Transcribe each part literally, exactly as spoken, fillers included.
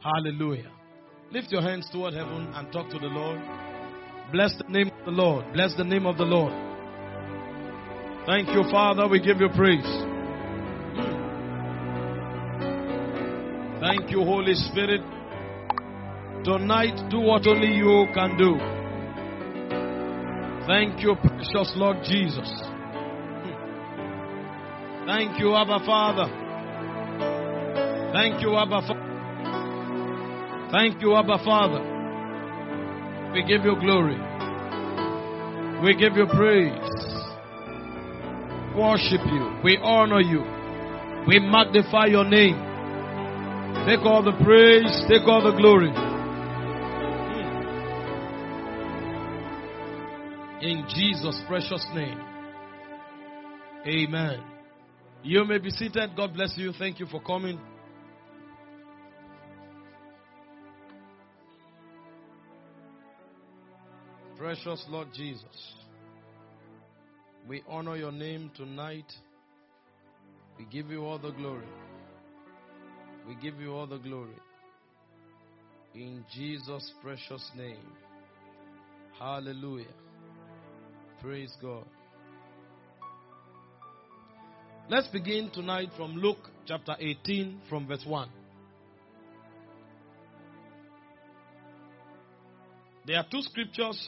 Hallelujah. Lift your hands toward heaven and talk to the Lord. Bless the name of the Lord. Bless the name of the Lord. Thank you, Father. We give you praise. Thank you, Holy Spirit. Tonight, do what only you can do. Thank you, precious Lord Jesus. Thank you, Abba Father. Thank you, Abba Father. Thank you, Abba Father. We give you glory. We give you praise. Worship you. We honor you. We magnify your name. Take all the praise. Take all the glory. In Jesus' precious name. Amen. You may be seated. God bless you. Thank you for coming. Precious Lord Jesus, we honor your name tonight. We give you all the glory. We give you all the glory. In Jesus' precious name. Hallelujah. Praise God. Let's begin tonight from Luke chapter eighteen from verse one. There are two scriptures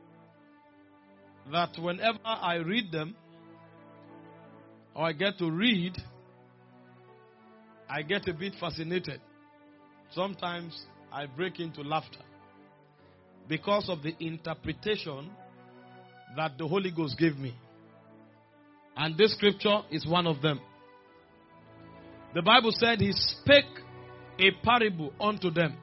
that whenever I read them, or I get to read, I get a bit fascinated. Sometimes I break into laughter because of the interpretation that the Holy Ghost gave me. And this scripture is one of them. The Bible said he spake a parable unto them.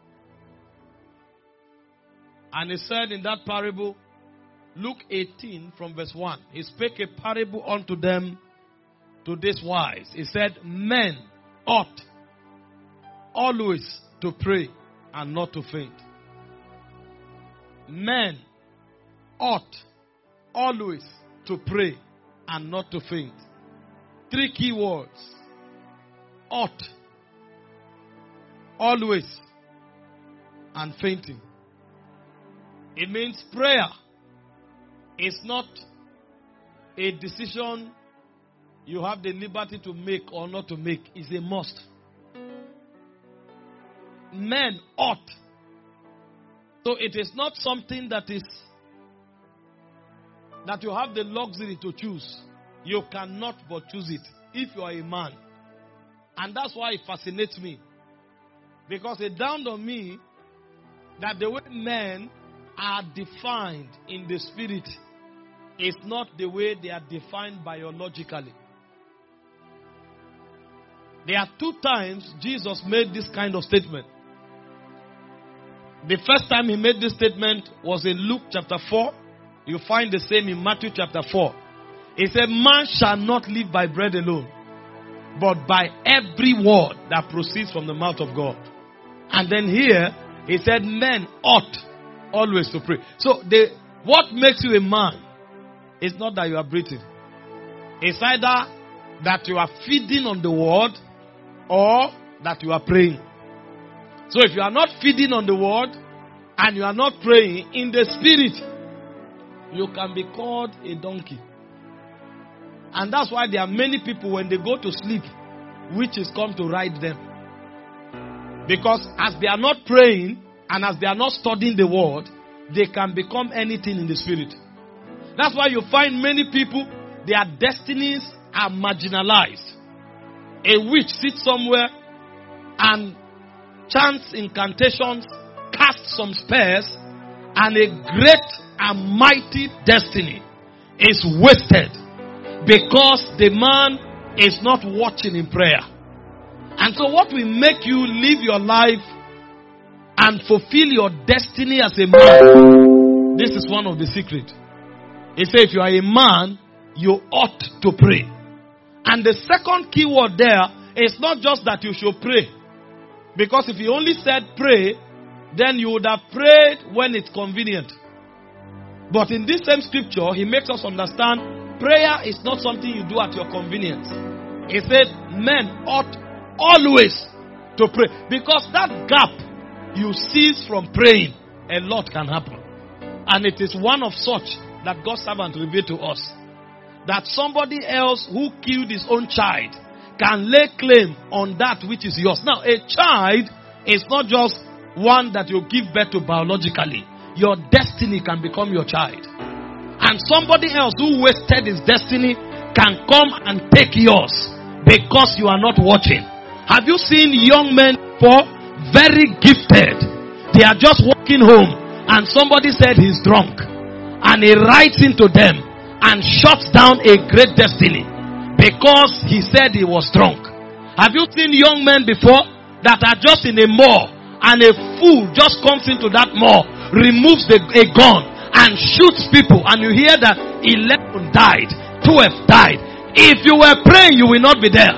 And he said in that parable, Luke eighteen from verse one, he spake a parable unto them to this wise. He said, men ought always to pray and not to faint. Men ought always to pray and not to faint. Three key words. Ought, always, and fainting. It means prayer is not a decision you have the liberty to make or not to make. It's a must. Men ought. So it is not something that is that you have the luxury to choose. You cannot but choose it if you are a man. And that's why it fascinates me. Because it dawned on me that the way men are defined in the spirit is not the way they are defined biologically. There are two times Jesus made this kind of statement. The first time he made this statement was in Luke chapter four. You find the same in Matthew chapter four. He said, man shall not live by bread alone, but by every word that proceeds from the mouth of God. And then here, he said, men ought always to pray. So, the, what makes you a man is not that you are breathing. It's either that you are feeding on the word or that you are praying. So, if you are not feeding on the word and you are not praying in the spirit, you can be called a donkey. And that's why there are many people when they go to sleep, witches come to ride them. Because as they are not praying and as they are not studying the word, they can become anything in the spirit. That's why you find many people, their destinies are marginalized. A witch sits somewhere and chants incantations, casts some spells, and a great and mighty destiny is wasted because the man is not watching in prayer. And so what will make you live your life and fulfill your destiny as a man, this is one of the secrets. He said if you are a man, you ought to pray. And the second key word there is not just that you should pray. Because if he only said pray, then you would have prayed when it's convenient. But in this same scripture, he makes us understand prayer is not something you do at your convenience. He said men ought always to pray. Because that gap you cease from praying, a lot can happen. And it is one of such that God's servant revealed to us. That somebody else who killed his own child can lay claim on that which is yours. Now, a child is not just one that you give birth to biologically. Your destiny can become your child. And somebody else who wasted his destiny can come and take yours because you are not watching. Have you seen young men for very gifted? They are just walking home and somebody said he's drunk. And he writes into them and shuts down a great destiny because he said he was drunk. Have you seen young men before that are just in a mall and a fool just comes into that mall, removes the, a gun and shoots people, and you hear that eleven died, twelve died. If you were praying, you will not be there.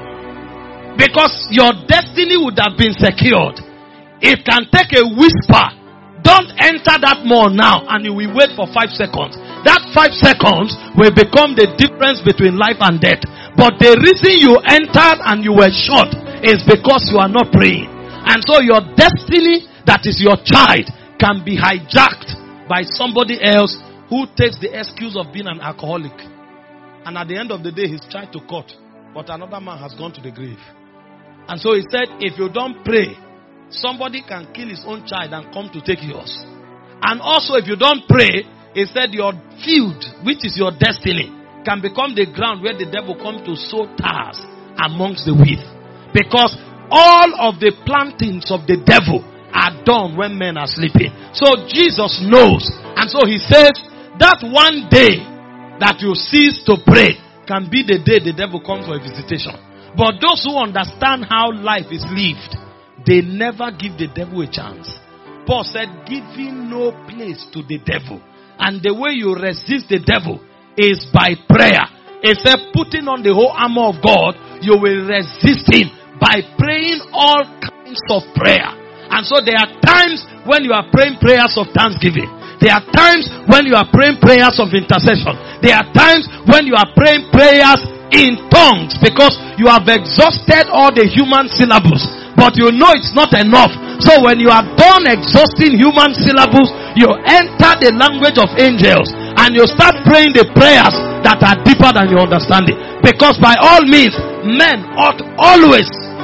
Because your destiny would have been secured. It can take a whisper. Don't enter that mall now and you will wait for five seconds. That five seconds will become the difference between life and death. But the reason you entered and you were shot is because you are not praying. And so your destiny, that is your child, can be hijacked by somebody else who takes the excuse of being an alcoholic. And at the end of the day, he's tried to cut, but another man has gone to the grave. And so he said, if you don't pray, somebody can kill his own child and come to take yours. And also if you don't pray, he said your field, which is your destiny, can become the ground where the devil comes to sow tares amongst the wheat. Because all of the plantings of the devil are done when men are sleeping. So Jesus knows. And so he says that one day that you cease to pray can be the day the devil comes for a visitation. But those who understand how life is lived, they never give the devil a chance. Paul said, giving no place to the devil. And the way you resist the devil is by prayer. He said, putting on the whole armor of God, you will resist him by praying all kinds of prayer. And so there are times when you are praying prayers of thanksgiving. There are times when you are praying prayers of intercession. There are times when you are praying prayers in tongues because you have exhausted all the human syllables. But you know it's not enough. So when you are done exhausting human syllables, you enter the language of angels and you start praying the prayers that are deeper than your understanding. Because by all means, men ought always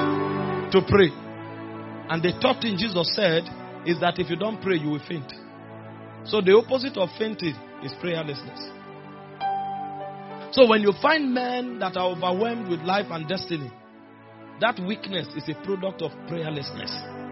to pray. And the third thing Jesus said is that if you don't pray, you will faint. So the opposite of fainting is prayerlessness. So when you find men that are overwhelmed with life and destiny, that weakness is a product of prayerlessness.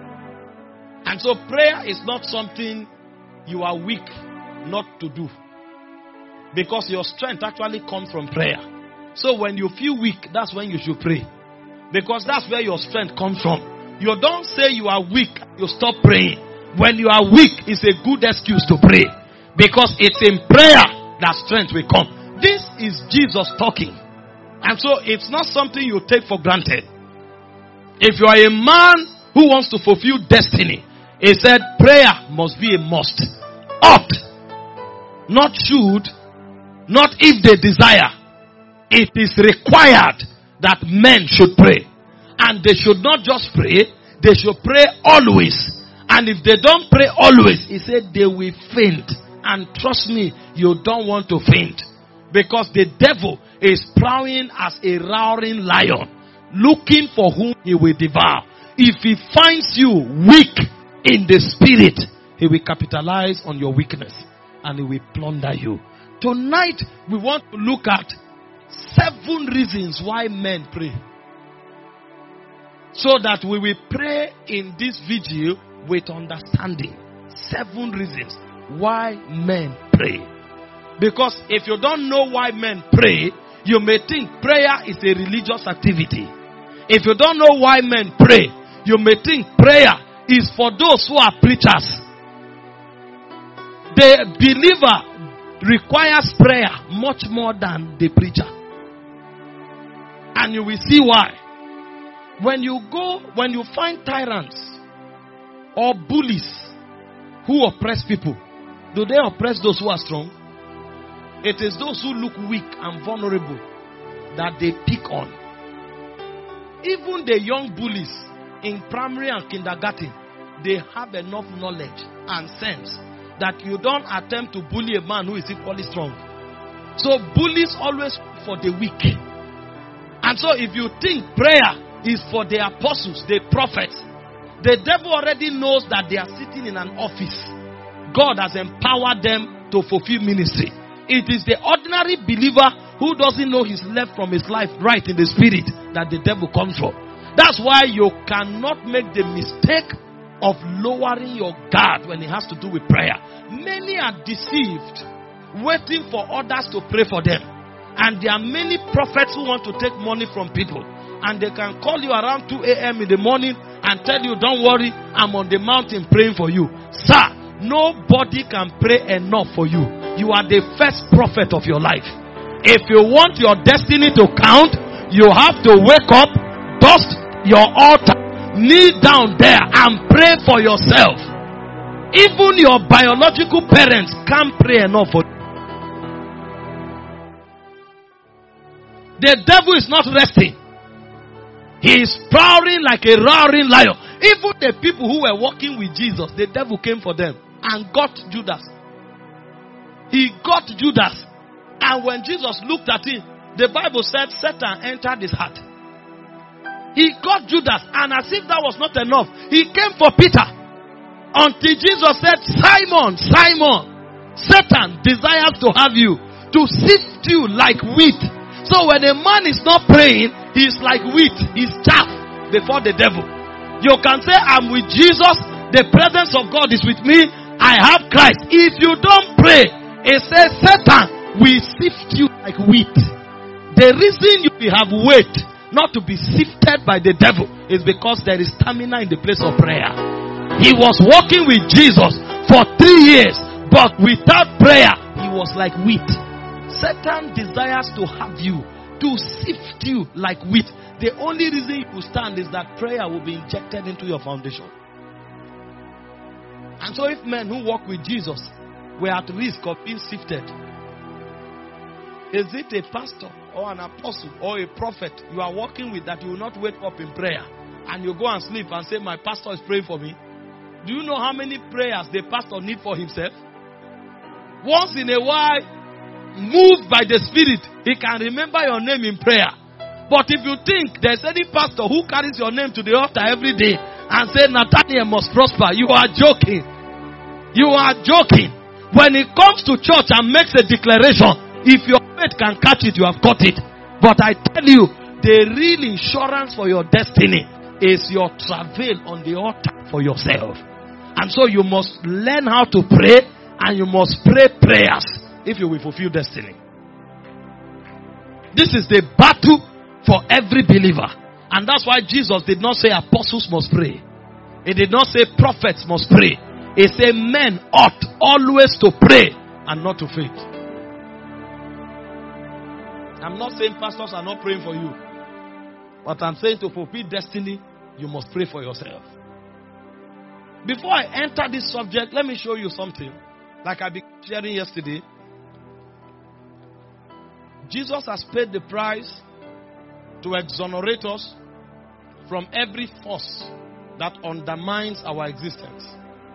And so prayer is not something you are weak not to do. Because your strength actually comes from prayer. So when you feel weak, that's when you should pray. Because that's where your strength comes from. You don't say you are weak, you stop praying. When you are weak, it's a good excuse to pray. Because it's in prayer that strength will come. This is Jesus talking. And so it's not something you take for granted. If you are a man who wants to fulfill destiny, he said prayer must be a must. Ought. Not should. Not if they desire. It is required that men should pray. And they should not just pray, they should pray always. And if they don't pray always, he said they will faint. And trust me, you don't want to faint. Because the devil is prowling as a roaring lion, looking for whom he will devour. If he finds you weak in the spirit, he will capitalize on your weakness and he will plunder you. Tonight, we want to look at seven reasons why men pray. So that we will pray in this vigil with understanding. Seven reasons why men pray. Because if you don't know why men pray, you may think prayer is a religious activity. If you don't know why men pray, you may think prayer is for those who are preachers. The believer requires prayer much more than the preacher. And you will see why. When you go, when you find tyrants or bullies who oppress people, do they oppress those who are strong? It is those who look weak and vulnerable that they pick on. Even the young bullies in primary and kindergarten, they have enough knowledge and sense that you don't attempt to bully a man who is equally strong. So bullies always for the weak. And so if you think prayer is for the apostles, the prophets, the devil already knows that they are sitting in an office. God has empowered them to fulfill ministry. It is the ordinary believer who doesn't know his left from his life right in the spirit that the devil comes from. That's why you cannot make the mistake of lowering your guard when it has to do with prayer. Many are deceived, waiting for others to pray for them. And there are many prophets who want to take money from people. And they can call you around two a.m. in the morning and tell you, don't worry, I'm on the mountain praying for you. Sir, nobody can pray enough for you. You are the first prophet of your life. If you want your destiny to count, you have to wake up, dust your altar, kneel down there and pray for yourself. Even your biological parents can't pray enough for you. The devil is not resting. He is prowling like a roaring lion. Even the people who were walking with Jesus, the devil came for them and got Judas. He got Judas. And when Jesus looked at him, the Bible said Satan entered his heart. He got Judas, and as if that was not enough, he came for Peter. Until Jesus said, Simon, Simon, Satan desires to have you, to sift you like wheat. So when a man is not praying, he's like wheat, he's chaff before the devil. You can say, I'm with Jesus, the presence of God is with me, I have Christ. If you don't pray, it says Satan will sift you like wheat. The reason you have weight not to be sifted by the devil is because there is stamina in the place of prayer. He was walking with Jesus for three years, but without prayer, he was like wheat. Satan desires to have you, to sift you like wheat. The only reason you will stand is that prayer will be injected into your foundation. And so if men who walk with Jesus were at risk of being sifted, is it a pastor or an apostle or a prophet you are working with that you will not wake up in prayer and you go and sleep and say, my pastor is praying for me? Do you know how many prayers the pastor needs for himself? Once in a while, moved by the Spirit, he can remember your name in prayer. But if you think there's any pastor who carries your name to the altar every day and say, Nathaniel must prosper, you are joking. You are joking. When he comes to church and makes a declaration, if your faith can catch it, you have caught it. But I tell you, the real insurance for your destiny is your travail on the altar for yourself. And so you must learn how to pray, and you must pray prayers if you will fulfill destiny. This is the battle for every believer. And that's why Jesus did not say apostles must pray. He did not say prophets must pray. He said men ought always to pray and not to faint. I'm not saying pastors are not praying for you. But I'm saying to fulfill destiny, you must pray for yourself. Before I enter this subject, let me show you something. Like I began sharing yesterday. Jesus has paid the price to exonerate us from every force that undermines our existence.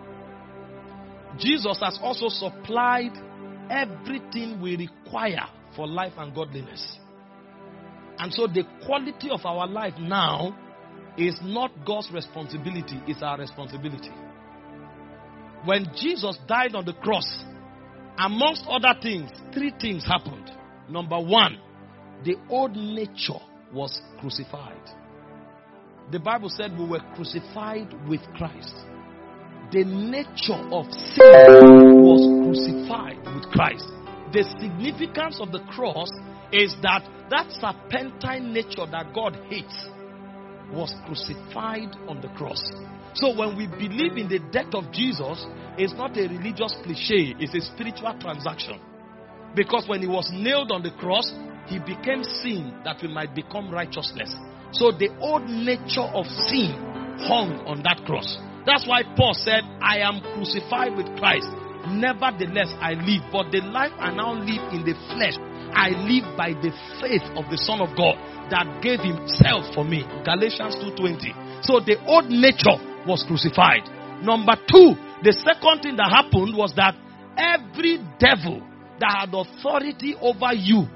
Jesus has also supplied everything we require for life and godliness. And so the quality of our life now is not God's responsibility, it's our responsibility. When Jesus died on the cross, amongst other things, three things happened. Number one, the old nature was crucified. The Bible said we were crucified with Christ. The nature of sin was crucified with Christ. The significance of the cross is that that serpentine nature that God hates was crucified on the cross. So when we believe in the death of Jesus, it's not a religious cliche, it's a spiritual transaction. Because when he was nailed on the cross, he became sin that we might become righteousness. So the old nature of sin hung on that cross. That's why Paul said, I am crucified with Christ. Nevertheless, I live, but the life I now live in the flesh, I live by the faith of the Son of God that gave himself for me. Galatians two twenty. So the old nature was crucified. Number two, the second thing that happened was that every devil that had authority over you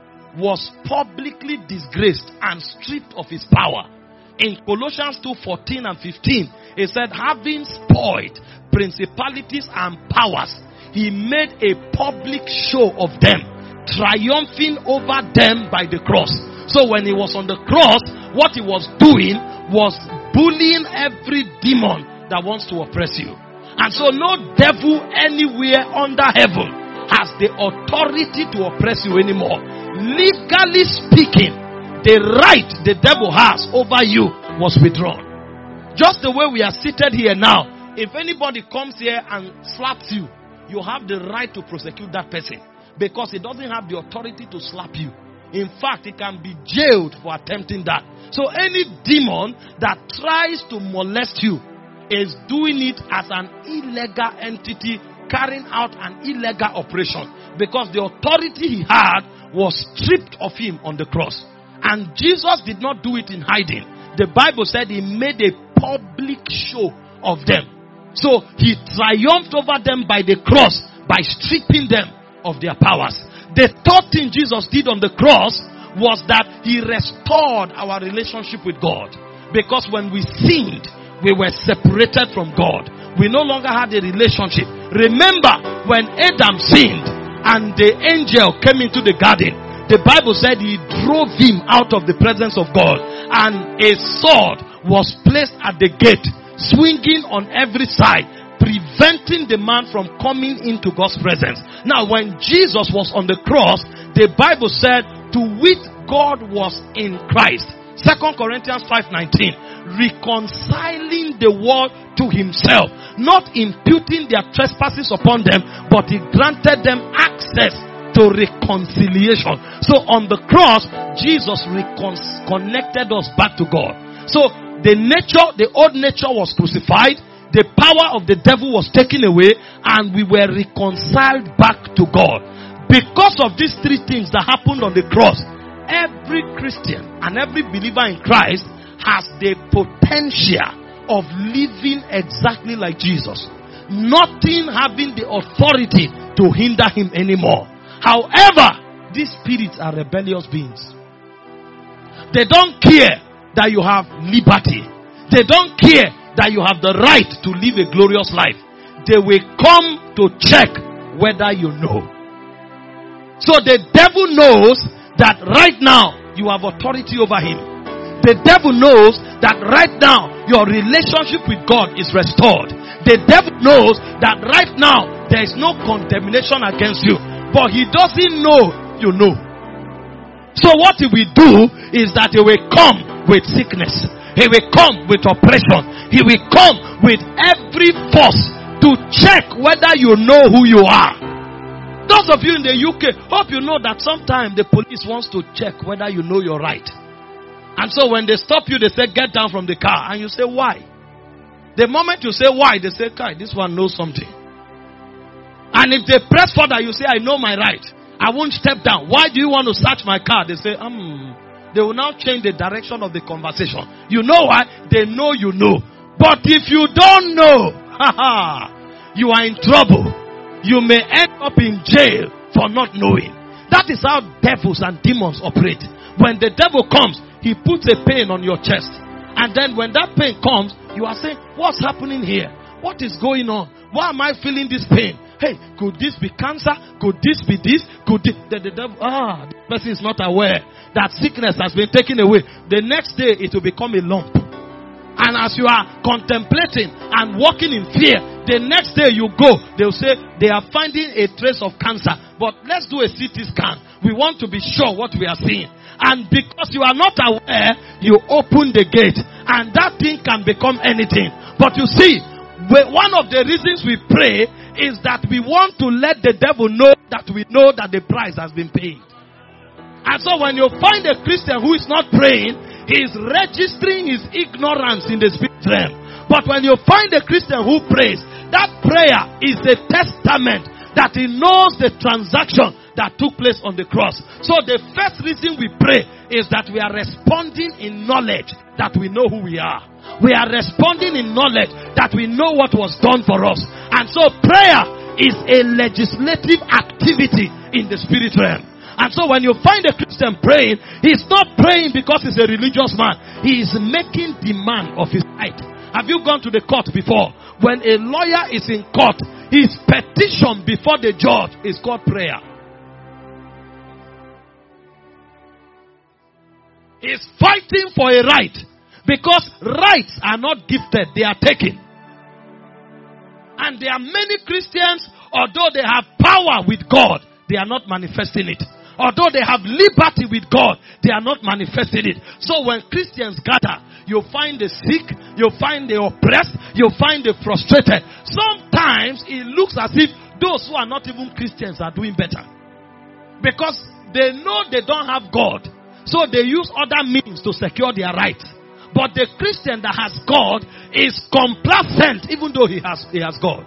was publicly disgraced and stripped of his power. In Colossians two fourteen and fifteen, it said, having spoiled principalities and powers, he made a public show of them, triumphing over them by the cross. So when he was on the cross, what he was doing was bullying every demon that wants to oppress you. And so no devil anywhere under heaven has the authority to oppress you anymore. Legally speaking, the right the devil has over you was withdrawn. Just the way we are seated here now, if anybody comes here and slaps you, you have the right to prosecute that person, because he doesn't have the authority to slap you. In fact, he can be jailed for attempting that. So any demon that tries to molest you is doing it as an illegal entity, carrying out an illegal operation, because the authority he had was stripped of him on the cross. And Jesus did not do it in hiding. The Bible said he made a public show of them. So he triumphed over them by the cross, by stripping them of their powers. The third thing Jesus did on the cross was that he restored our relationship with God. Because when we sinned, we were separated from God. We no longer had a relationship. Remember when Adam sinned and the angel came into the garden, the Bible said he drove him out of the presence of God, and a sword was placed at the gate, swinging on every side, preventing the man from coming into God's presence. Now, when Jesus was on the cross, the Bible said, to which God was in Christ. Second Corinthians five nineteen, reconciling the world to himself, not imputing their trespasses upon them, but he granted them access to reconciliation. So on the cross, Jesus recon- connected us back to God. So the nature, the old nature was crucified, the power of the devil was taken away, and we were reconciled back to God. Because of these three things that happened on the cross, every Christian and every believer in Christ has the potential of living exactly like Jesus. Nothing having the authority to hinder him anymore. However, these spirits are rebellious beings. They don't care that you have liberty. They don't care that you have the right to live a glorious life. They will come to check whether you know. So the devil knows that right now you have authority over him. The devil knows that right now your relationship with God is restored. The devil knows that right now there is no condemnation against you. But he doesn't know you know. So what he will do is that he will come with sickness. He will come with oppression. He will come with every force to check whether you know who you are. Those of you in the U K, hope you know that sometimes the police wants to check whether you know you're right. And so when they stop you, they say, get down from the car. And you say, why? The moment you say why, they say, Kai, this one knows something. And if they press further, you say, I know my right. I won't step down. Why do you want to search my car? They say, um, they will now change the direction of the conversation. You know why? They know you know. But if you don't know, you are in trouble. You may end up in jail for not knowing. That is how devils and demons operate. When the devil comes, he puts a pain on your chest. And then when that pain comes, you are saying, what's happening here? What is going on? Why am I feeling this pain? Hey, could this be cancer? Could this be this? Could this? The, the devil, ah, the person is not aware that sickness has been taken away. The next day, it will become a lump. And as you are contemplating and walking in fear, the next day you go, they will say they are finding a trace of cancer. But let's do a C T scan. We want to be sure what we are seeing. And because you are not aware, you open the gate. And that thing can become anything. But you see, one of the reasons we pray is that we want to let the devil know that we know that the price has been paid. And so when you find a Christian who is not praying, he is registering his ignorance in the spirit realm. But when you find a Christian who prays, that prayer is a testament that he knows the transaction that took place on the cross. So the first reason we pray is that we are responding in knowledge that we know who we are. We are responding in knowledge that we know what was done for us. And so prayer is a legislative activity in the spirit realm. And so when you find a Christian praying, he's not praying because he's a religious man. He is making demand of his right. Have you gone to the court before? When a lawyer is in court, his petition before the judge is called prayer. He's fighting for a right. Because rights are not gifted, they are taken. And there are many Christians, although they have power with God, they are not manifesting it. Although they have liberty with God, they are not manifesting it. So when Christians gather, you find the sick, you find the oppressed, you find the frustrated. Sometimes it looks as if those who are not even Christians are doing better. Because they know they don't have God. So they use other means to secure their rights. But the Christian that has God is complacent even though he has, he has God.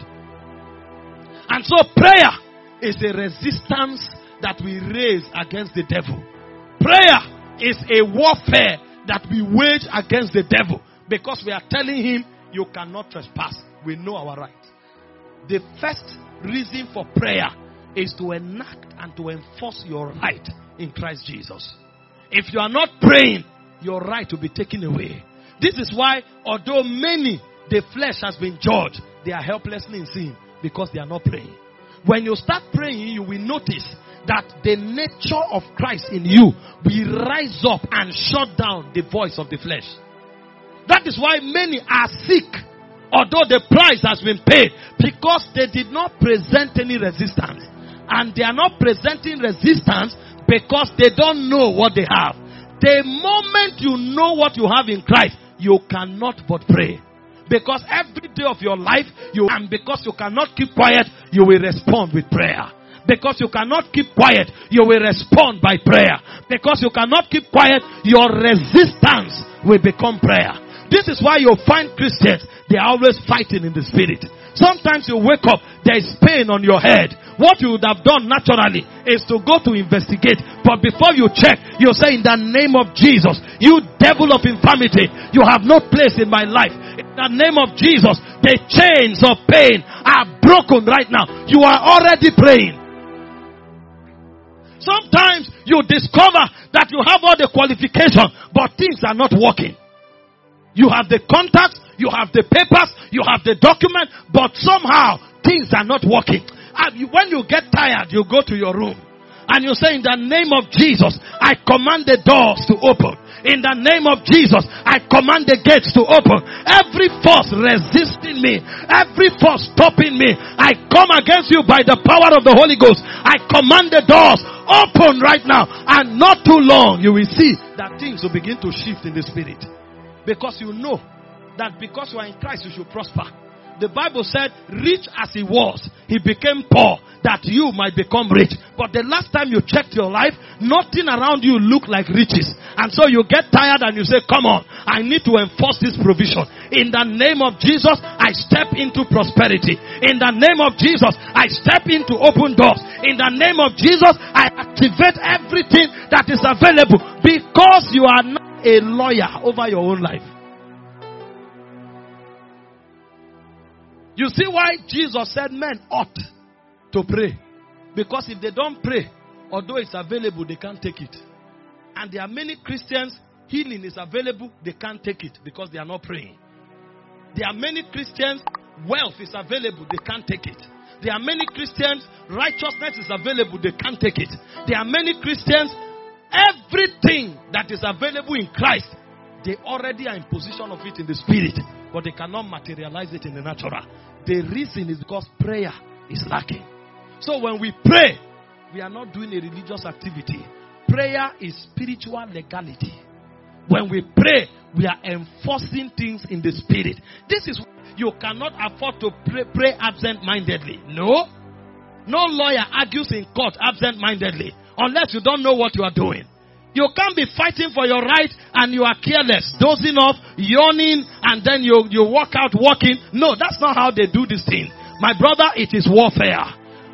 And so prayer is a resistance that we raise against the devil. Prayer is a warfare that we wage against the devil. Because we are telling him, you cannot trespass. We know our rights. The first reason for prayer is to enact and to enforce your right in Christ Jesus. If you are not praying, your right will be taken away. This is why, although many, the flesh has been judged, they are helplessly in sin because they are not praying. When you start praying, you will notice that the nature of Christ in you will rise up and shut down the voice of the flesh. That is why many are sick, although the price has been paid, because they did not present any resistance. And they are not presenting resistance because they don't know what they have. The moment you know what you have in Christ, you cannot but pray. Because every day of your life, you and because you cannot keep quiet, you will respond with prayer. Because you cannot keep quiet, you will respond by prayer. Because you cannot keep quiet, your resistance will become prayer. This is why you find Christians, they are always fighting in the spirit. Sometimes you wake up, there is pain on your head. What you would have done naturally is to go to investigate. But before you check, you say, in the name of Jesus, you devil of infirmity, you have no place in my life. In the name of Jesus, the chains of pain are broken right now. You are already praying. Sometimes you discover that you have all the qualifications, but things are not working. You have the contacts, you have the papers, you have the document, but somehow things are not working. And when you get tired, you go to your room and you say, in the name of Jesus, I command the doors to open. In the name of Jesus, I command the gates to open. Every force resisting me, every force stopping me, I come against you by the power of the Holy Ghost. I command the doors open right now. And not too long, you will see that things will begin to shift in the spirit. Because you know that because you are in Christ, you should prosper. The Bible said, rich as he was, he became poor, that you might become rich. But the last time you checked your life, nothing around you looked like riches. And so you get tired and you say, come on, I need to enforce this provision. In the name of Jesus, I step into prosperity. In the name of Jesus, I step into open doors. In the name of Jesus, I activate everything that is available. Because you are not a lawyer over your own life. You see why Jesus said men ought to pray. Because if they don't pray, although it's available, they can't take it. And there are many Christians, healing is available, they can't take it because they are not praying. There are many Christians, wealth is available, they can't take it. There are many Christians, righteousness is available, they can't take it. There are many Christians, everything that is available in Christ, they already are in possession of it in the spirit, but they cannot materialize it in the natural. The reason is because prayer is lacking. So when we pray, we are not doing a religious activity. Prayer is spiritual legality. When we pray, we are enforcing things in the spirit. This is why you cannot afford to pray, pray absent-mindedly. No. No lawyer argues in court absent-mindedly unless you don't know what you are doing. You can't be fighting for your right and you are careless, dozing off, yawning, and then you, you walk out walking. No, that's not how they do this thing. My brother, it is warfare.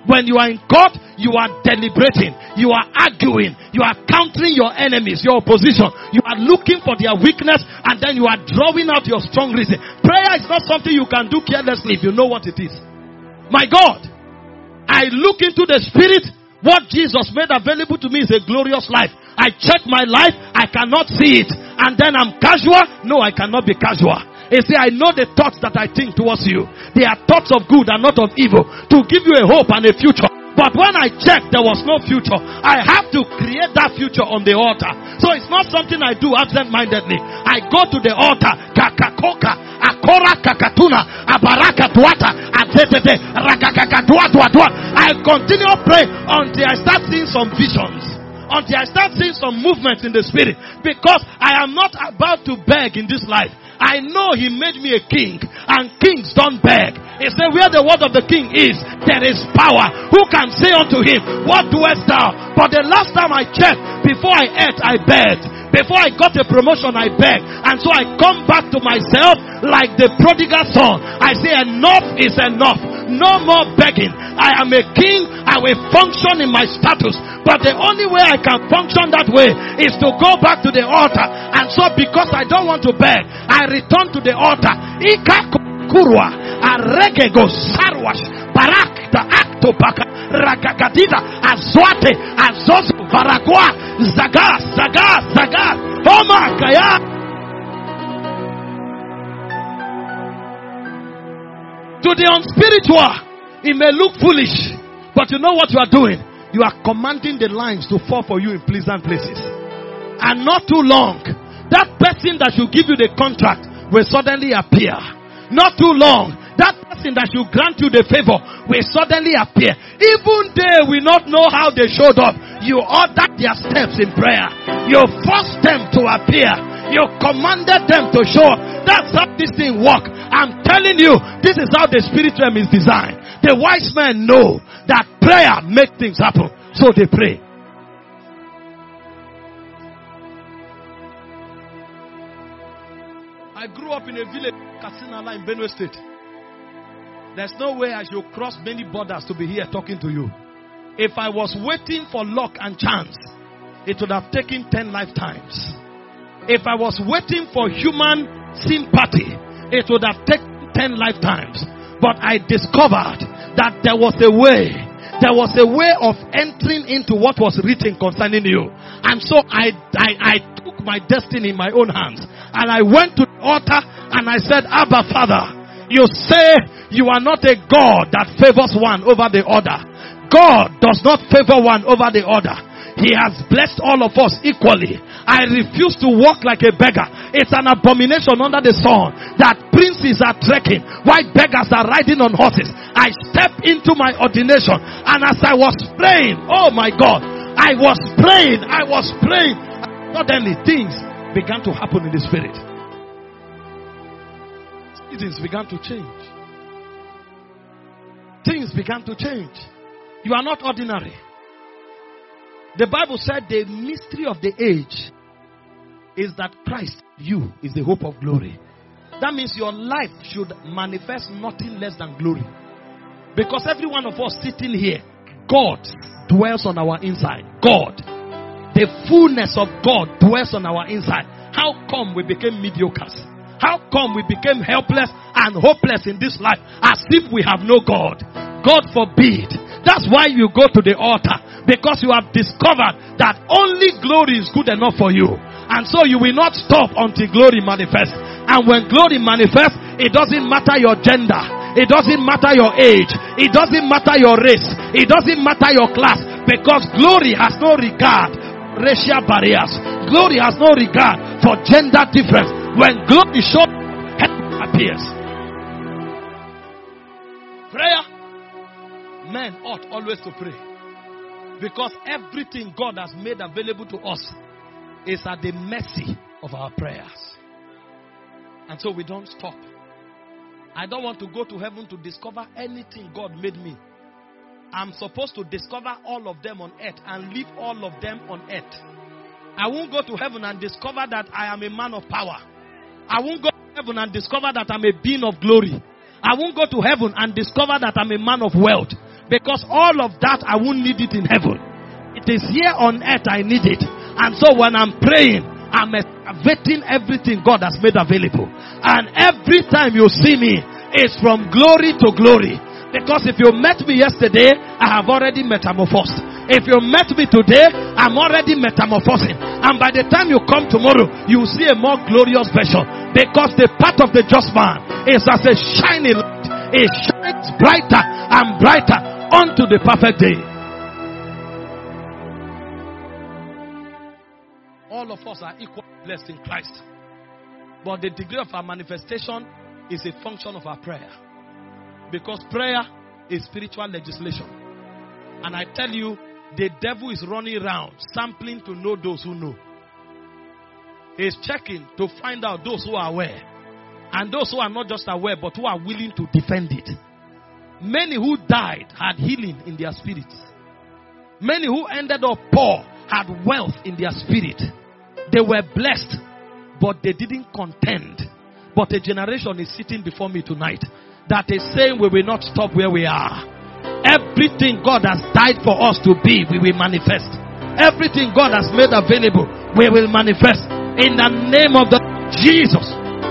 When you are in court, you are deliberating, you are arguing, you are countering your enemies, your opposition. You are looking for their weakness and then you are drawing out your strong reason. Prayer is not something you can do carelessly if you know what it is. My God, I look into the spirit. What Jesus made available to me is a glorious life. I check my life, I cannot see it. And then I'm casual. No, I cannot be casual. He said, I know the thoughts that I think towards you. They are thoughts of good and not of evil, to give you a hope and a future. But when I checked, there was no future. I have to create that future on the altar. So it's not something I do absent-mindedly. I go to the altar. Kakakoka, akora kakatuna, abaraka tuata, atetete, rakakakatuatuatua. I continue praying until I start seeing some visions. Until I start seeing some movement in the spirit. Because I am not about to beg in this life. I know he made me a king, and kings don't beg. He said, where the word of the king is, there is power. Who can say unto him, what doest thou? But the last time I checked, before I ate, I begged. Before I got a promotion, I begged. And so I come back to myself like the prodigal son. I say, enough is enough. No more begging. I am a king. I will function in my status. But the only way I can function that way is to go back to the altar. And so because I don't want to beg, I return to the altar. Ika kurwa, aregego sarwash, barak the acto baka, rakakadida, azwate, azozo, varagwa, zaga, zaga, zaga, homa kaya. To the unspiritual, it may look foolish, but you know what you are doing? You are commanding the lines to fall for you in pleasant places. And not too long, that person that should give you the contract will suddenly appear. Not too long, that person that should grant you the favor will suddenly appear. Even they will not know how they showed up. You ordered their steps in prayer. You forced them to appear. You commanded them to show up. That's how this thing works. I'm telling you, this is how the spirit realm is designed. The wise men know that prayer makes things happen. So they pray. I grew up in a village, Kasinala in Benue State. There's no way I should cross many borders to be here talking to you. If I was waiting for luck and chance, it would have taken ten lifetimes. If I was waiting for human sympathy, it would have taken ten lifetimes. But I discovered that there was a way. There was a way of entering into what was written concerning you. And so I, I, I took my destiny in my own hands. And I went to the altar and I said, Abba Father, you say you are not a God that favors one over the other. God does not favor one over the other. He has blessed all of us equally. I refuse to walk like a beggar. It's an abomination under the sun that princes are trekking while beggars are riding on horses. I step into my ordination, and as I was praying, oh my God, I was praying, I was praying. Suddenly things began to happen in the spirit. Things began to change. Things began to change. You are not ordinary. The Bible said the mystery of the age is that Christ, you, is the hope of glory. That means your life should manifest nothing less than glory. Because every one of us sitting here, God dwells on our inside. God. The fullness of God dwells on our inside. How come we became mediocres? How come we became helpless and hopeless in this life as if we have no God? God forbid. That's why you go to the altar. Because you have discovered that only glory is good enough for you. And so you will not stop until glory manifests. And when glory manifests, it doesn't matter your gender. It doesn't matter your age. It doesn't matter your race. It doesn't matter your class. Because glory has no regard for racial barriers. Glory has no regard for gender difference. When glory shows, heaven appears. Prayer. Men ought always to pray. Because everything God has made available to us is at the mercy of our prayers. And so we don't stop. I don't want to go to heaven to discover anything God made me. I'm supposed to discover all of them on earth and leave all of them on earth. I won't go to heaven and discover that I am a man of power. I won't go to heaven and discover that I'm a being of glory. I won't go to heaven and discover that I'm a man of wealth. Because all of that, I won't need it in heaven. It is here on earth I need it. And so when I'm praying, I'm activating everything God has made available. And every time you see me, it's from glory to glory. Because if you met me yesterday, I have already metamorphosed. If you met me today, I'm already metamorphosing. And by the time you come tomorrow, you will see a more glorious version. Because the path of the just man is as a shining light. It shines brighter and brighter unto the perfect day. All of us are equally blessed in Christ. But the degree of our manifestation is a function of our prayer. Because prayer is spiritual legislation. And I tell you, the devil is running around sampling to know those who know. He's checking to find out those who are aware. And those who are not just aware, but who are willing to defend it. Many who died had healing in their spirits. Many who ended up poor had wealth in their spirit. They were blessed, but they didn't contend. But a generation is sitting before me tonight that is saying we will not stop where we are. Everything God has died for us to be, we will manifest. Everything God has made available, we will manifest. In the name of the Jesus.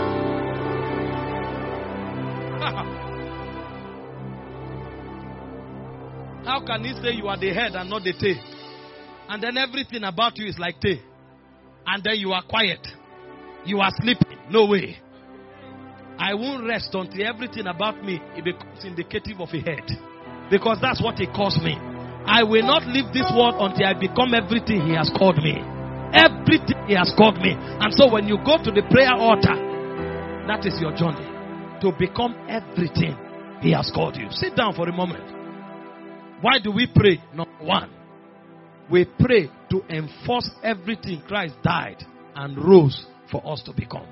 How can he say you are the head and not the tail? And then everything about you is like tail. And then you are quiet. You are sleeping. No way. I won't rest until everything about me it becomes indicative of a head. Because that's what he calls me. I will not leave this world until I become everything he has called me. Everything he has called me. And so when you go to the prayer altar, that is your journey. To become everything he has called you. Sit down for a moment. Why do we pray? Number one, we pray to enforce everything Christ died and rose for us to become.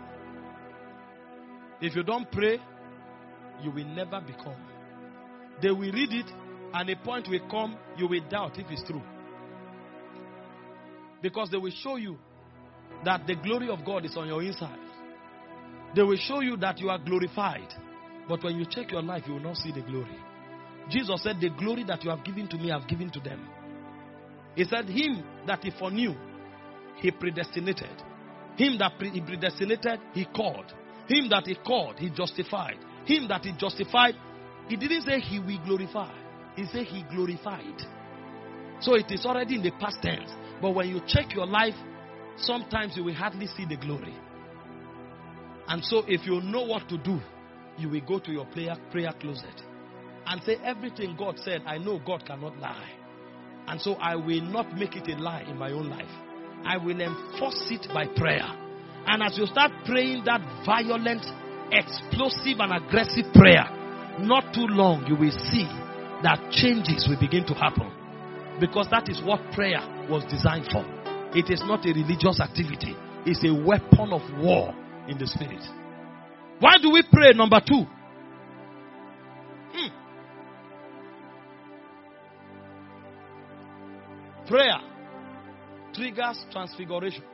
If you don't pray, you will never become. They will read it, and a point will come, you will doubt if it's true. Because they will show you that the glory of God is on your inside. They will show you that you are glorified. But when you check your life, you will not see the glory. Jesus said, the glory that you have given to me, I have given to them. He said, him that he foreknew, he predestinated. Him that pre- he predestinated, he called. Him that he called, he justified. Him that he justified, he didn't say he will glorify. He said he glorified. So it is already in the past tense. But when you check your life, sometimes you will hardly see the glory. And so if you know what to do, you will go to your prayer, prayer closet and say, everything God said, I know God cannot lie. And so I will not make it a lie in my own life. I will enforce it by prayer. And as you start praying that violent, explosive and aggressive prayer, not too long you will see that changes will begin to happen. Because that is what prayer was designed for. It is not a religious activity. It's a weapon of war in the spirit. Why do we pray? Number two. Hmm. Prayer triggers transfiguration.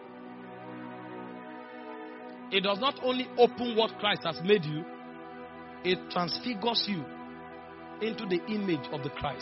It does not only open what Christ has made you, it transfigures you into the image of the Christ.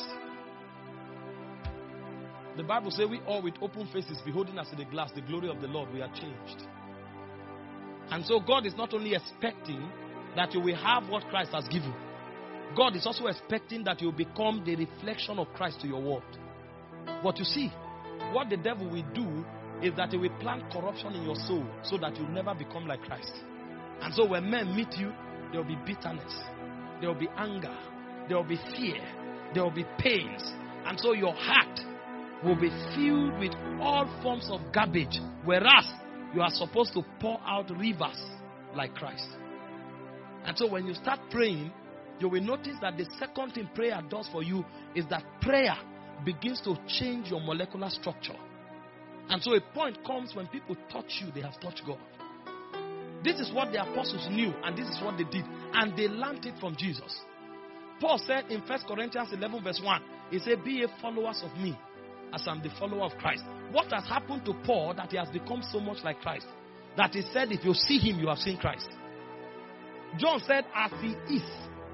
The Bible says we all with open faces beholding as in a glass the glory of the Lord, we are changed. And so God is not only expecting that you will have what Christ has given. God is also expecting that you will become the reflection of Christ to your world. But you see, what the devil will do is that he will plant corruption in your soul so that you'll never become like Christ. And so when men meet you, there will be bitterness, there will be anger, there will be fear, there will be pains. And so your heart will be filled with all forms of garbage, whereas you are supposed to pour out rivers like Christ. And so when you start praying, you will notice that the second thing prayer does for you is that prayer begins to change your molecular structure. And so a point comes when people touch you, they have touched God. This is what the apostles knew, and this is what they did. And they learned it from Jesus. Paul said in First Corinthians eleven verse one, he said, be ye followers of me, as I'm the follower of Christ. What has happened to Paul that he has become so much like Christ? That he said, if you see him, you have seen Christ. John said, as he is,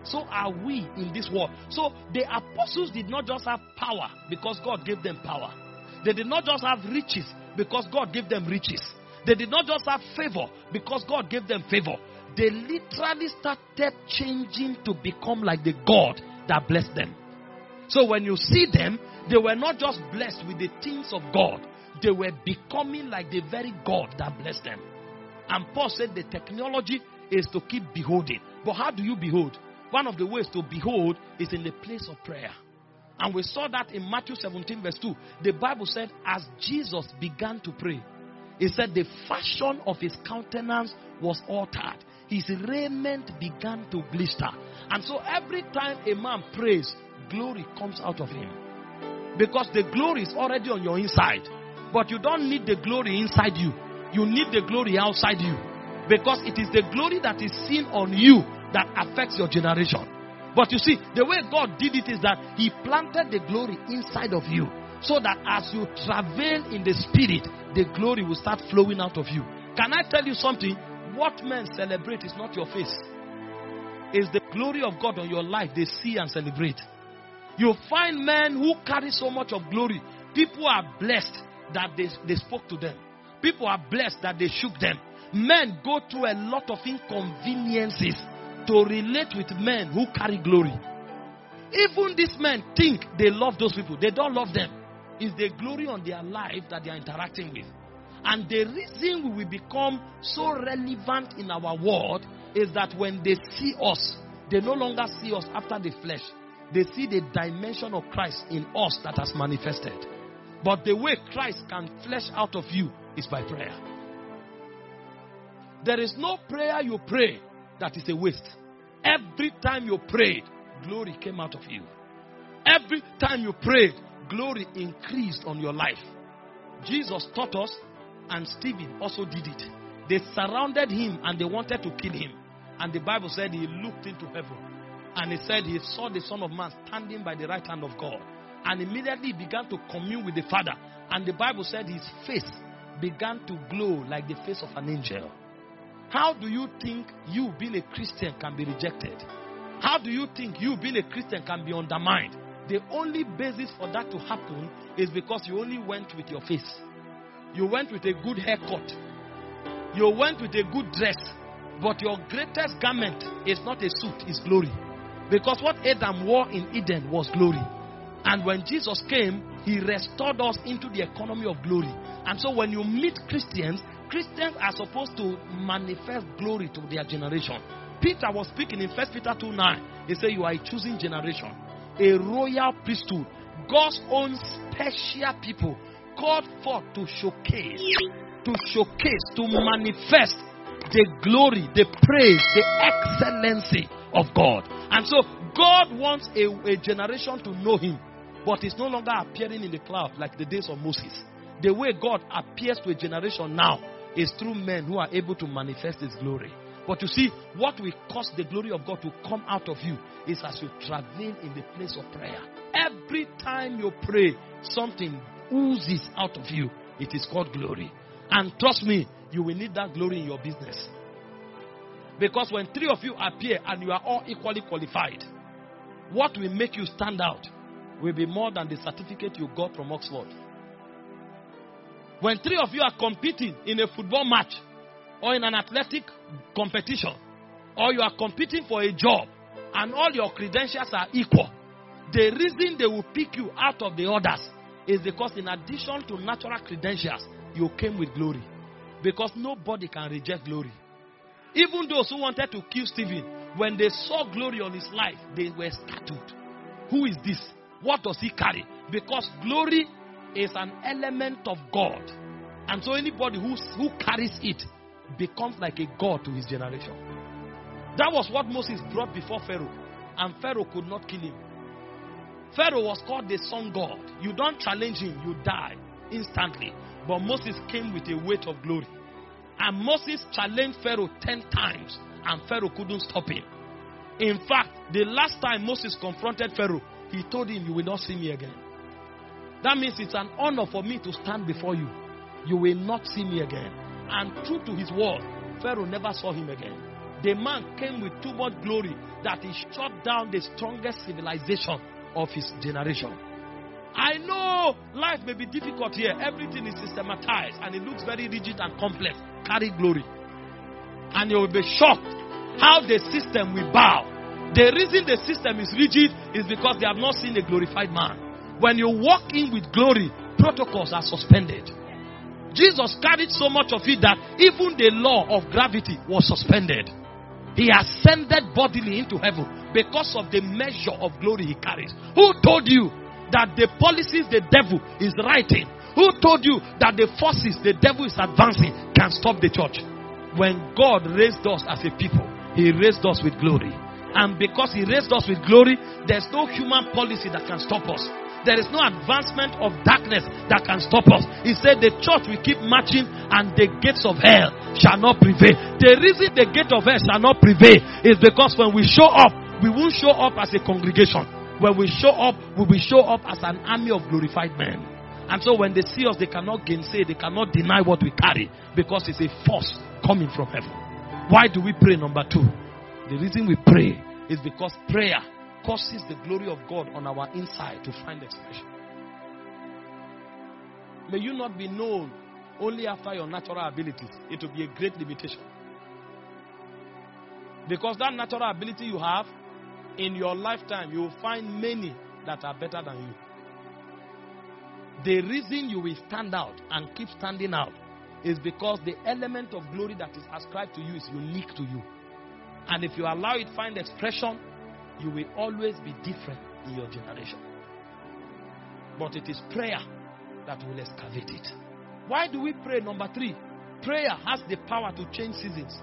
so are we in this world. So the apostles did not just have power because God gave them power. They did not just have riches because God gave them riches. They did not just have favor because God gave them favor. They literally started changing to become like the God that blessed them. So when you see them, they were not just blessed with the things of God. They were becoming like the very God that blessed them. And Paul said the technology is to keep beholding. But how do you behold? One of the ways to behold is in the place of prayer. And we saw that in Matthew seventeen verse two. The Bible said as Jesus began to pray, it said the fashion of his countenance was altered. His raiment began to glister. And so every time a man prays, glory comes out of him. Because the glory is already on your inside. But you don't need the glory inside you. You need the glory outside you. Because it is the glory that is seen on you that affects your generation. But you see, the way God did it is that he planted the glory inside of you. So that as you travail in the spirit, the glory will start flowing out of you. Can I tell you something? What men celebrate is not your face. It's the glory of God on your life they see and celebrate. You find men who carry so much of glory. People are blessed that they, they spoke to them. People are blessed that they shook them. Men go through a lot of inconveniences to relate with men who carry glory. Even these men think they love those people. They don't love them. It's the glory on their life that they are interacting with. And the reason we will become so relevant in our world is that when they see us, they no longer see us after the flesh. They see the dimension of Christ in us that has manifested. But the way Christ can flesh out of you is by prayer. There is no prayer you pray that is a waste. Every time you prayed, glory came out of you. Every time you prayed, glory increased on your life. Jesus taught us, and Stephen also did it. They surrounded him and they wanted to kill him. And the Bible said he looked into heaven. And he said he saw the Son of Man standing by the right hand of God. And immediately he began to commune with the Father. And the Bible said his face began to glow like the face of an angel. How do you think you being a Christian can be rejected? How do you think you being a Christian can be undermined? The only basis for that to happen is because you only went with your face. You went with a good haircut. You went with a good dress. But your greatest garment is not a suit, it's glory. Because what Adam wore in Eden was glory. And when Jesus came, he restored us into the economy of glory. And so when you meet Christians, Christians are supposed to manifest glory to their generation. Peter was speaking in First Peter two nine. He said, you are a choosing generation, a royal priesthood, God's own special people, called forth to showcase, to showcase, to manifest the glory, the praise, the excellency of God. And so God wants a, a generation to know him, but he's no longer appearing in the cloud like the days of Moses. The way God appears to a generation now is through men who are able to manifest his glory. But you see, what will cause the glory of God to come out of you is as you travel in the place of prayer. Every time you pray, something oozes out of you. It is called glory. And trust me, you will need that glory in your business. Because when three of you appear and you are all equally qualified, what will make you stand out will be more than the certificate you got from Oxford. When three of you are competing in a football match or in an athletic competition, or you are competing for a job and all your credentials are equal, the reason they will pick you out of the others is because in addition to natural credentials, you came with glory. Because nobody can reject glory. Even those who wanted to kill Stephen, when they saw glory on his life, they were startled. Who is this? What does he carry? Because glory is an element of God. And so anybody who, who carries it becomes like a God to his generation. That was what Moses brought before Pharaoh. And Pharaoh could not kill him. Pharaoh was called the sun god. You don't challenge him, you die instantly. But Moses came with a weight of glory. And Moses challenged Pharaoh ten times. And Pharaoh couldn't stop him. In fact, the last time Moses confronted Pharaoh, he told him, you will not see me again. That means it's an honor for me to stand before you. You will not see me again. And true to his word, Pharaoh never saw him again. The man came with too much glory that he shut down the strongest civilization of his generation. I know life may be difficult here. Everything is systematized and it looks very rigid and complex. Carry glory. And you will be shocked how the system will bow. The reason the system is rigid is because they have not seen a glorified man. When you walk in with glory, protocols are suspended. Jesus carried so much of it that even the law of gravity was suspended. He ascended bodily into heaven because of the measure of glory he carries. Who told you that the policies the devil is writing, who told you that the forces the devil is advancing can stop the church? When God raised us as a people, he raised us with glory. And because he raised us with glory, there's no human policy that can stop us. There is no advancement of darkness that can stop us. He said the church will keep marching and the gates of hell shall not prevail. The reason the gate of hell shall not prevail is because when we show up, we won't show up as a congregation. When we show up, we will show up as an army of glorified men. And so when they see us, they cannot gainsay, they cannot deny what we carry because it's a force coming from heaven. Why do we pray? Number two, the reason we pray is because prayer causes the glory of God on our inside to find expression. May you not be known only after your natural abilities. It will be a great limitation. Because that natural ability you have, in your lifetime, you will find many that are better than you. The reason you will stand out and keep standing out is because the element of glory that is ascribed to you is unique to you. And if you allow it to find expression, you will always be different in your generation. But it is prayer that will excavate it. Why do we pray? Number three, prayer has the power to change seasons.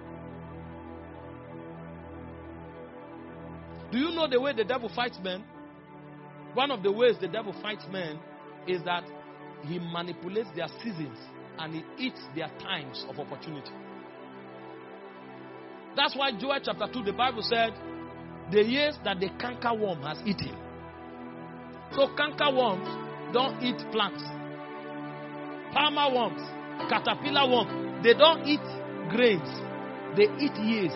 Do you know the way the devil fights men? One of the ways the devil fights men is that he manipulates their seasons and he eats their times of opportunity. That's why Joel chapter two, the Bible said, the years that the cankerworm has eaten. So cankerworms don't eat plants. Palmer worms, caterpillar worms, they don't eat grains. They eat years.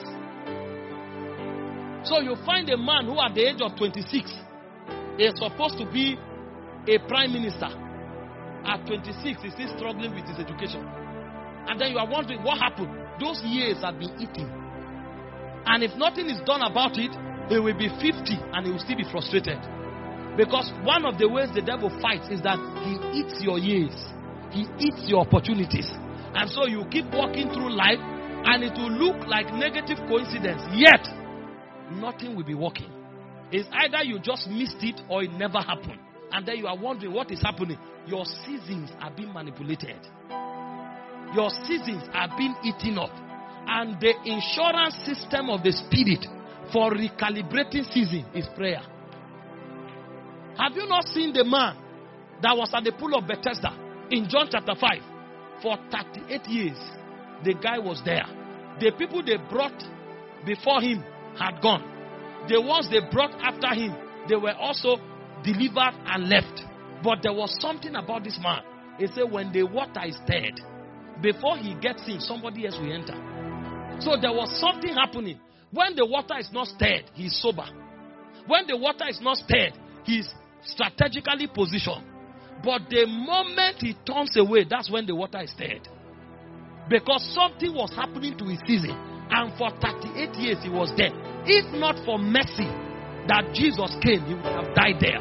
So you find a man who at the age of twenty-six is supposed to be a prime minister. At twenty-six, he's still struggling with his education. And then you are wondering what happened. Those years have been eaten. And if nothing is done about it, he will be fifty and he will still be frustrated. Because one of the ways the devil fights is that he eats your years. He eats your opportunities. And so you keep walking through life and it will look like negative coincidence. Yet, nothing will be working. It's either you just missed it or it never happened. And then you are wondering what is happening. Your seasons are being manipulated. Your seasons are being eaten up. And the insurance system of the spirit for recalibrating season is prayer. Have you not seen the man that was at the pool of Bethesda in John chapter five? For thirty-eight years, the guy was there. The people they brought before him had gone. The ones they brought after him, they were also delivered and left. But there was something about this man. He said when the water is stirred, before he gets in, somebody else will enter. So there was something happening. When the water is not stirred, he's sober. When the water is not stirred, he's strategically positioned. But the moment he turns away, that's when the water is stirred. Because something was happening to his season. And for thirty-eight years he was dead. If not for mercy that Jesus came, he would have died there.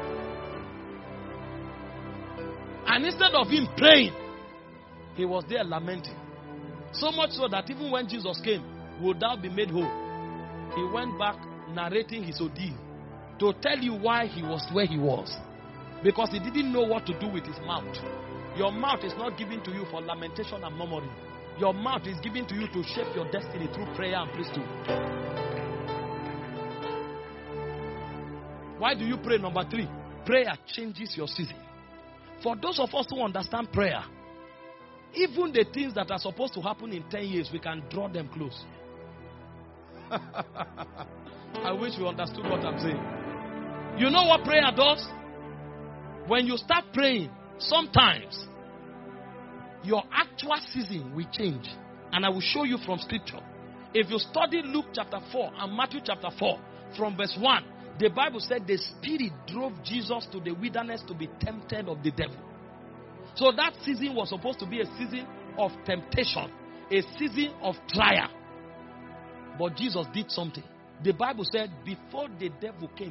And instead of him praying, he was there lamenting. So much so that even when Jesus came, would thou be made whole? He went back narrating his ordeal to tell you why he was where he was. Because he didn't know what to do with his mouth. Your mouth is not given to you for lamentation and murmuring. Your mouth is given to you to shape your destiny through prayer and priesthood. Why do you pray? Number three, prayer changes your season. For those of us who understand prayer, even the things that are supposed to happen in ten years, we can draw them close. I wish you understood what I'm saying. You know what prayer does? When you start praying, sometimes your actual season will change. And I will show you from scripture. If you study Luke chapter four and Matthew chapter four, from verse one, the Bible said the Spirit drove Jesus to the wilderness to be tempted of the devil. So that season was supposed to be a season of temptation, a season of trial. But Jesus did something. The Bible said before the devil came,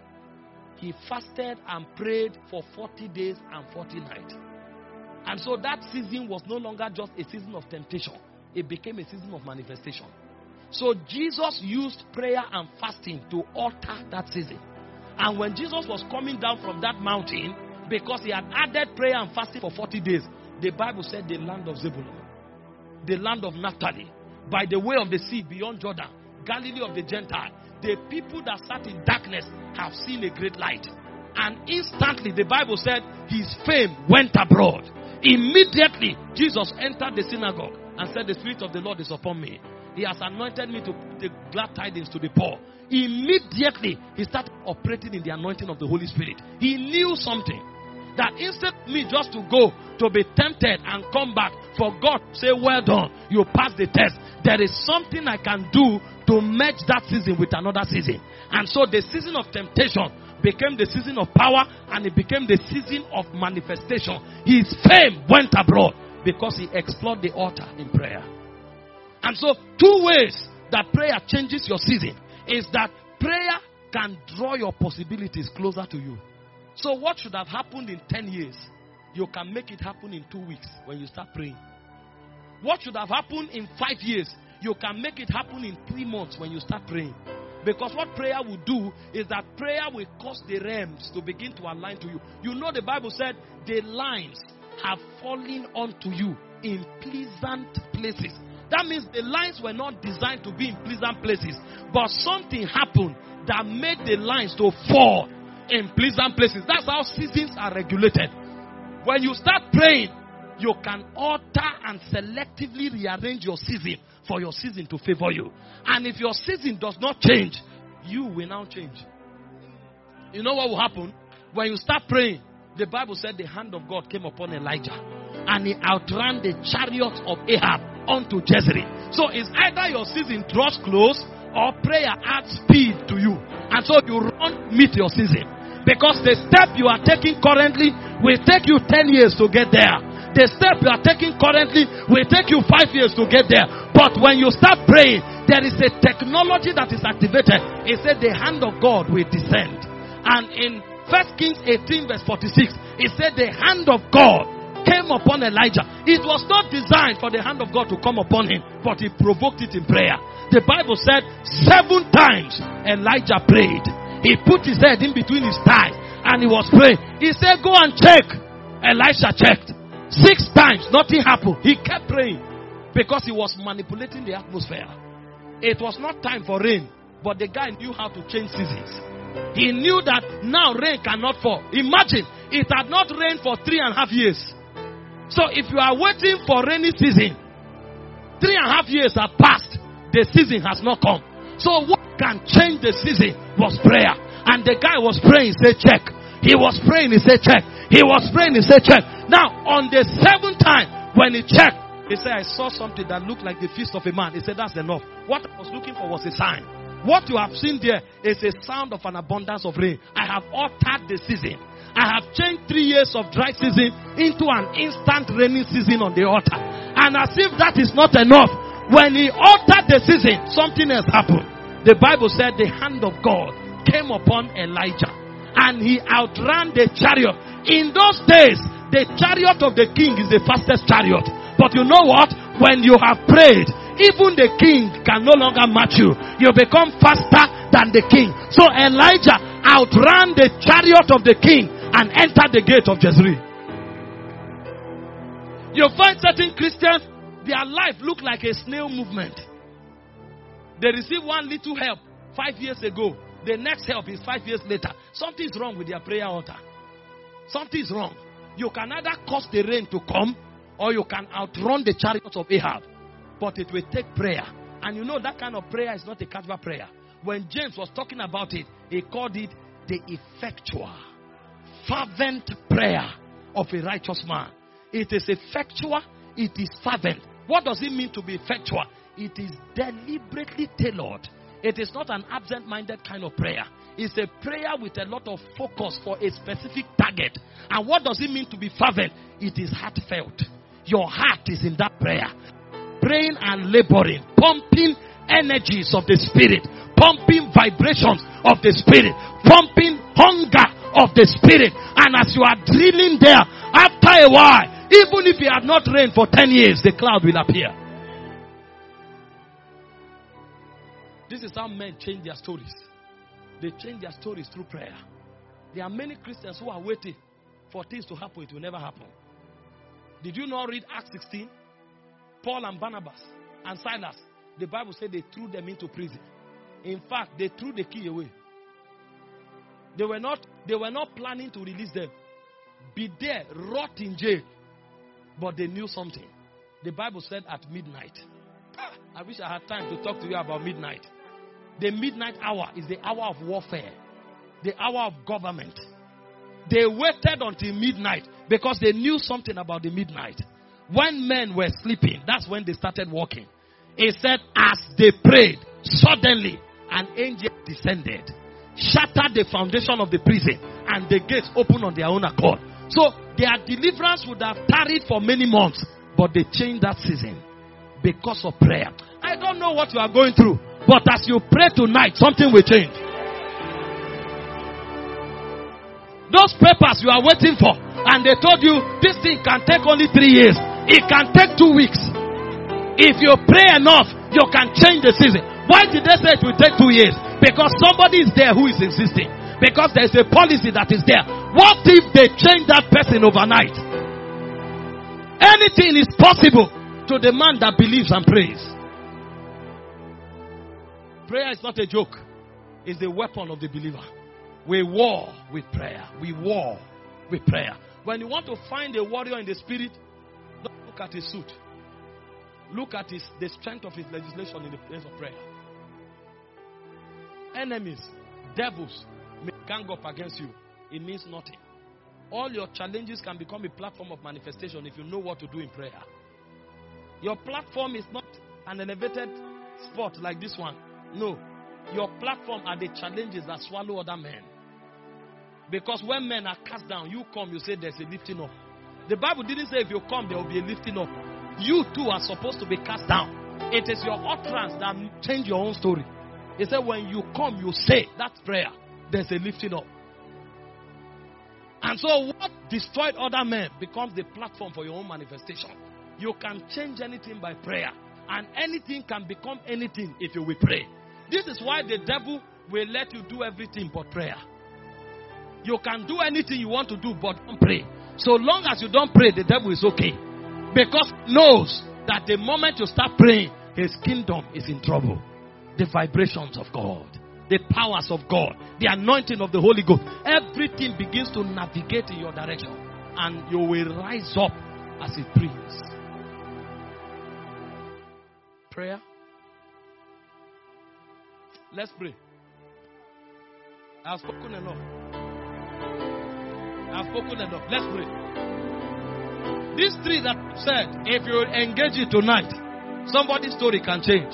he fasted and prayed for forty days and forty nights. And so that season was no longer just a season of temptation. It became a season of manifestation. So Jesus used prayer and fasting to alter that season. And when Jesus was coming down from that mountain, because he had added prayer and fasting for forty days, the Bible said the land of Zebulun, the land of Naphtali, by the way of the sea beyond Jordan, Galilee of the Gentiles, the people that sat in darkness have seen a great light. And instantly, the Bible said, his fame went abroad. Immediately, Jesus entered the synagogue and said, the Spirit of the Lord is upon me. He has anointed me to take glad tidings to the poor. Immediately, he started operating in the anointing of the Holy Spirit. He knew something. That instead of me just to go to be tempted and come back for God to say, well done, you passed the test. There is something I can do to merge that season with another season. And so the season of temptation became the season of power, and it became the season of manifestation. His fame went abroad because he explored the altar in prayer. And so two ways that prayer changes your season is that prayer can draw your possibilities closer to you. So what should have happened in ten years, you can make it happen in two weeks when you start praying. What should have happened in five years, you can make it happen in three months when you start praying. Because what prayer will do is that prayer will cause the realms to begin to align to you. You know the Bible said the lines have fallen onto you in pleasant places. That means the lines were not designed to be in pleasant places, but something happened that made the lines to fall in pleasant places. That's how seasons are regulated. When you start praying, you can alter and selectively rearrange your season for your season to favor you. And if your season does not change, you will now change. You know what will happen? When you start praying, the Bible said the hand of God came upon Elijah and he outran the chariots of Ahab unto Jezreel. So it's either your season draws close or prayer adds speed to you. And so you run meet your season. Because the step you are taking currently will take you ten years to get there. The step you are taking currently will take you five years to get there. But when you start praying, there is a technology that is activated. It said the hand of God will descend. And in First Kings eighteen verse forty-six, it said the hand of God came upon Elijah. It was not designed for the hand of God to come upon him, but he provoked it in prayer. The Bible said seven times Elijah prayed. He put his head in between his thighs and he was praying. He said, go and check. Elisha checked. Six times, nothing happened. He kept praying because he was manipulating the atmosphere. It was not time for rain, but the guy knew how to change seasons. He knew that now rain cannot fall. Imagine, it had not rained for three and a half years. So if you are waiting for rainy season, three and a half years have passed, the season has not come. So what can change the season was prayer. And the guy was praying, he said check. He was praying, he said check. He was praying, he said check. Now on the seventh time, when he checked, he said, I saw something that looked like the fist of a man. He said, that's enough. What I was looking for was a sign. What you have seen there is a sound of an abundance of rain. I have altered the season. I have changed three years of dry season into an instant rainy season on the altar. And as if that is not enough, when he altered the season, something else happened. The Bible said the hand of God came upon Elijah and he outran the chariot. In those days, the chariot of the king is the fastest chariot. But you know what? When you have prayed, even the king can no longer match you. You become faster than the king. So Elijah outran the chariot of the king and entered the gate of Jezreel. You find certain Christians, their life look like a snail movement. They receive one little help five years ago. The next help is five years later. Something is wrong with their prayer altar. Something is wrong. You can either cause the rain to come or you can outrun the chariots of Ahab. But it will take prayer. And you know that kind of prayer is not a casual prayer. When James was talking about it, he called it the effectual, fervent prayer of a righteous man. It is effectual. It is fervent. What does it mean to be effectual? it is deliberately tailored. It is not an absent-minded kind of prayer. It's a prayer with a lot of focus for a specific target. And what does it mean to be fervent? It is heartfelt. Your heart is in that prayer. Praying and laboring, pumping energies of the Spirit, pumping vibrations of the Spirit, pumping hunger of the Spirit. And as you are drilling there, after a while, even if it had not rained for ten years, the cloud will appear. This is how men change their stories. They change their stories through prayer. There are many Christians who are waiting for things to happen. It will never happen. Did you not read Acts sixteen? Paul and Barnabas and Silas, the Bible said they threw them into prison. In fact, they threw the key away. They were not, they were not planning to release them. Be there, rot in jail. But they knew something. The Bible said at midnight. I wish I had time to talk to you about midnight. The midnight hour is the hour of warfare. The hour of government. They waited until midnight because they knew something about the midnight. When men were sleeping, that's when they started walking. It said, as they prayed, suddenly an angel descended, shattered the foundation of the prison, and the gates opened on their own accord. So their deliverance would have tarried for many months, but they changed that season because of prayer. I don't know what you are going through, but as you pray tonight, something will change. Those papers you are waiting for, and they told you this thing can take only three years. It can take two weeks. If you pray enough, you can change the season. Why did they say it will take two years? Because somebody is there who is insisting. Because there is a policy that is there. What if they change that person overnight? Anything is possible to the man that believes and prays. Prayer is not a joke. It's the weapon of the believer. We war with prayer. We war with prayer. When you want to find a warrior in the spirit, don't look at his suit. Look at his, the strength of his legislation in the place of prayer. Enemies, devils may gang up against you. It means nothing. All your challenges can become a platform of manifestation if you know what to do in prayer. Your platform is not an elevated spot like this one. No. Your platform are the challenges that swallow other men. Because when men are cast down, you come, you say there's a lifting up. The Bible didn't say if you come, there will be a lifting up. You too are supposed to be cast down. It is your utterance that change your own story. He said when you come, you say, that's prayer. There's a lifting up. And so what destroyed other men becomes the platform for your own manifestation. You can change anything by prayer. And anything can become anything if you will pray. This is why the devil will let you do everything but prayer. You can do anything you want to do but don't pray. So long as you don't pray, the devil is okay. Because he knows that the moment you start praying, his kingdom is in trouble. The vibrations of God, the powers of God, the anointing of the Holy Ghost, everything begins to navigate in your direction. And you will rise up as it brings. Prayer. Let's pray. I've spoken enough. I've spoken enough. Let's pray. These three that I've said, if you engage it tonight, somebody's story can change.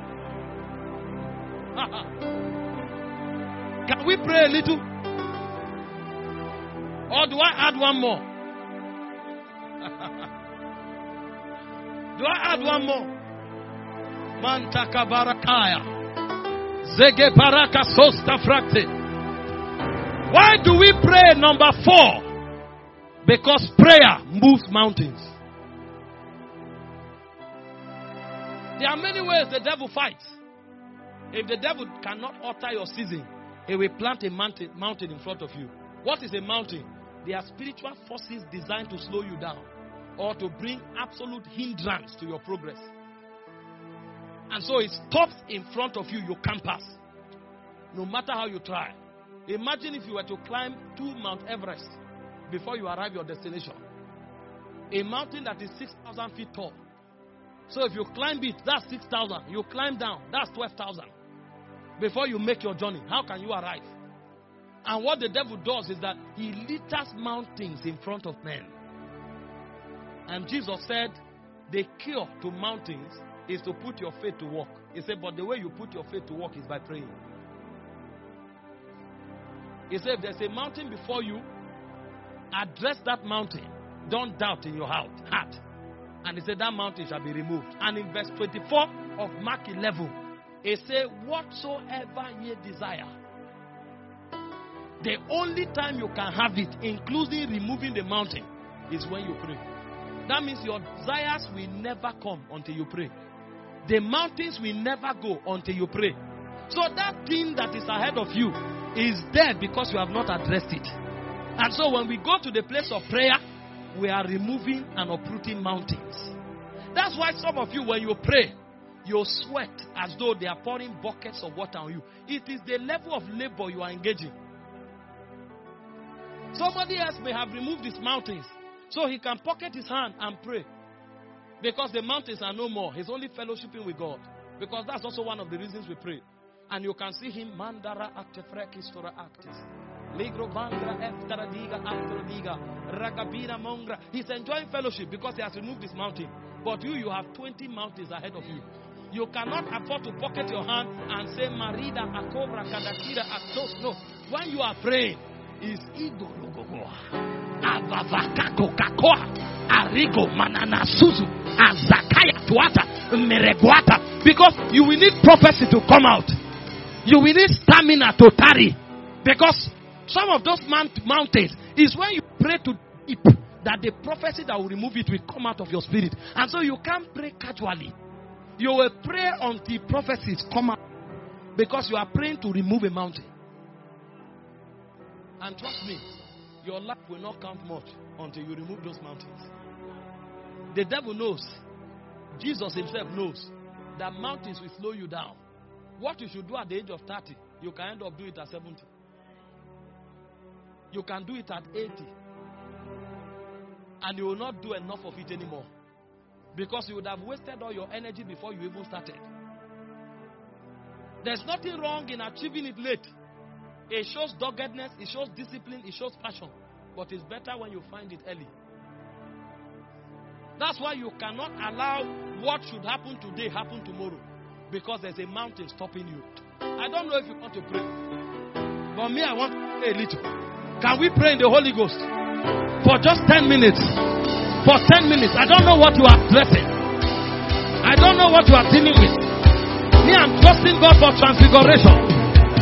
Can we pray a little? Or do I add one more? Do I add one more? Mantaka barakaya. Zege baraka sosta frakte. Why do we pray number four? Because prayer moves mountains. There are many ways the devil fights. If the devil cannot alter your season, he will plant a mountain, mountain in front of you. What is a mountain? They are spiritual forces designed to slow you down or to bring absolute hindrance to your progress. And so it stops in front of you, you can't pass. No matter how you try. Imagine if you were to climb to Mount Everest before you arrive at your destination. A mountain that is six thousand feet tall. So if you climb it, that's six thousand. You climb down, that's twelve thousand. Before you make your journey, how can you arrive? And what the devil does is that he litters mountains in front of men. And Jesus said, the cure to mountains is to put your faith to work. He said, but the way you put your faith to work is by praying. He said, if there's a mountain before you, address that mountain. Don't doubt in your heart. heart. And he said, that mountain shall be removed. And in verse twenty-four of Mark eleven, he said, whatsoever ye desire. The only time you can have it, including removing the mountain, is when you pray. That means your desires will never come until you pray. The mountains will never go until you pray. So that thing that is ahead of you is there because you have not addressed it. And so when we go to the place of prayer, we are removing and uprooting mountains. That's why some of you, when you pray, you sweat as though they are pouring buckets of water on you. It is the level of labor you are engaging. Somebody else may have removed his mountains, so he can pocket his hand and pray. Because the mountains are no more. He's only fellowshipping with God. Because that's also one of the reasons we pray. And you can see him, Mandara actefrekis tora actis. Ligro bangra eftara diga after diga. Ragabina mongra. He's enjoying fellowship because he has removed his mountain. But you, you have twenty mountains ahead of you. You cannot afford to pocket your hand and say, Marida, Akobra, Kadakira, Aktos. No. When you are praying, is ego logogoa. Avavakako kakoa. Arigo manana suzu. Azakaya tuata. Mereguata. Because you will need prophecy to come out. You will need stamina to tarry. Because some of those mount- mountains is when you pray to it, that the prophecy that will remove it will come out of your spirit. And so you can't pray casually. You will pray until prophecies come out. Because you are praying to remove a mountain. And trust me, your life will not count much until you remove those mountains. The devil knows. Jesus himself knows that mountains will slow you down. What you should do at the age of thirty, you can end up doing it at seventy. You can do it at eighty. And you will not do enough of it anymore. Because you would have wasted all your energy before you even started. There's nothing wrong in achieving it late. It shows doggedness, it shows discipline, it shows passion. But it's better when you find it early. That's why you cannot allow what should happen today happen tomorrow. Because there's a mountain stopping you. I don't know if you want to pray. But me, I want to pray a little. Can we pray in the Holy Ghost? For just ten minutes. For ten minutes. I don't know what you are addressing. I don't know what you are dealing with. Me, I'm trusting God for transfiguration.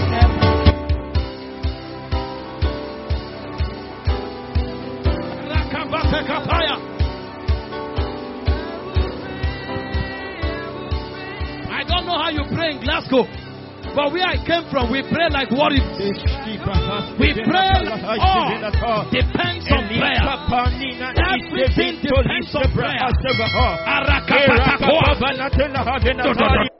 I don't know how you pray in Glasgow, but where I came from, we pray like warriors. We pray all depends on prayer. Everything depends on prayer.